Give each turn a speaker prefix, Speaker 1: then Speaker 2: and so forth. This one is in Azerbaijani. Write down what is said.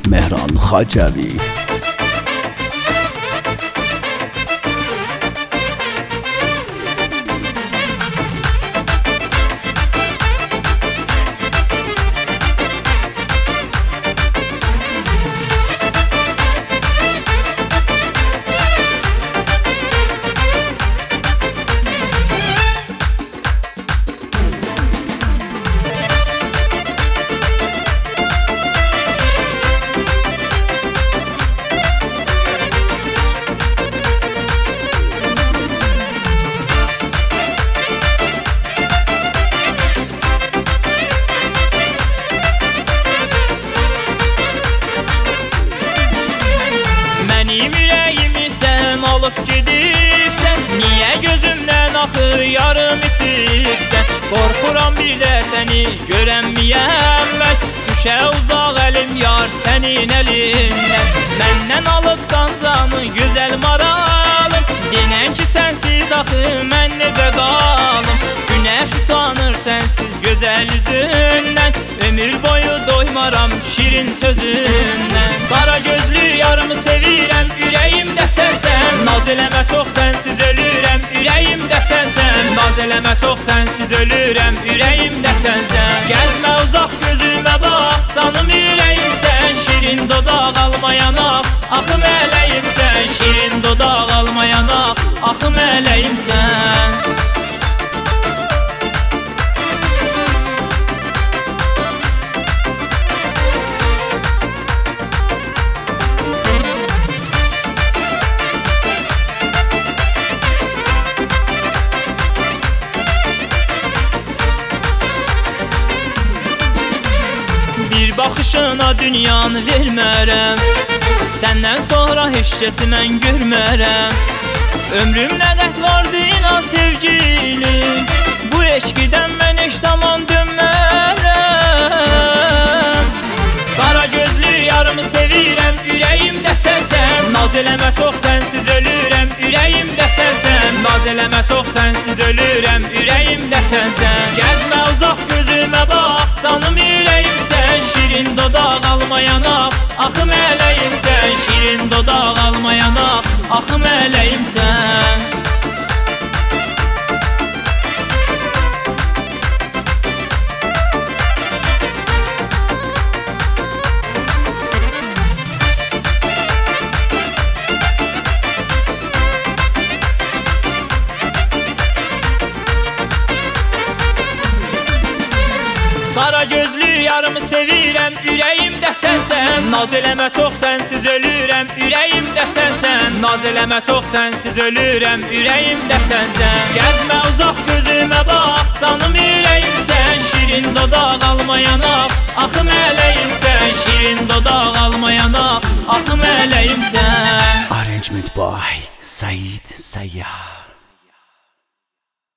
Speaker 1: Mehran Xacəvi.
Speaker 2: Mənim ürəyimi sən alıb gedibsən, niyə gözümdən axı yarım itibsən? Qorxuram bir də səni görənməyəm mən, düşə uzaq əlim yar sənin əlindən. Məndən alıbsan canı gözəl maralım, denən ki sənsiz axı mən necə qalım? Günəş utanır sənsiz gözəl üzündən, ömür boyu doymaram şirin sözündən. Qara gözlü yarımı sevirəm, ürəyimdə sənsən, naz eləmə çox sənsiz ölürəm, ürəyimdə sənsən, naz eləmə çox sənsiz ölürəm, ürəyimdə sənsən. Gəzmə uzaq gözümə bax, canım ürəyimsən, şirin dodaq almayanaq, axı mələyimsən, şirin dodaq almayanaq, axı mələyimsən. Bir baxışına dünyanı vermərəm, səndən sonra heç kəsi mən görmərəm. Ömrümdə qət vardı inan sevgilim, bu eşqidən mən heç zaman dönmərəm. Qara gözlü yarımı sevirəm, ürəyimdə sənsən, naz eləmə çox sənsiz ölürəm, ürəyimdə sənsən, naz eləmə çox sənsiz ölürəm, ürəyimdə sənsən. Gəzmə uzaq gözümə bax, canım ürəyimsən, şirin dodaq almayanaq, axı mələyimsən, şirin dodaq almayanaq, axı mələyimsən. Qara gözlü yarımı sevirəm, ürəyimdə sənsən, naz eləmə çox sənsiz ölürəm, ürəyimdə sənsən, naz eləmə çox sənsiz ölürəm, ürəyimdə sənsən. Gəzmə uzaq gözümə bax, canım ürəyimsən, şirin dodaq almayanaq, axı mələyimsən, şirin dodaq almayanaq, axı mələyimsən.
Speaker 1: Arrangement by Said Sayyah.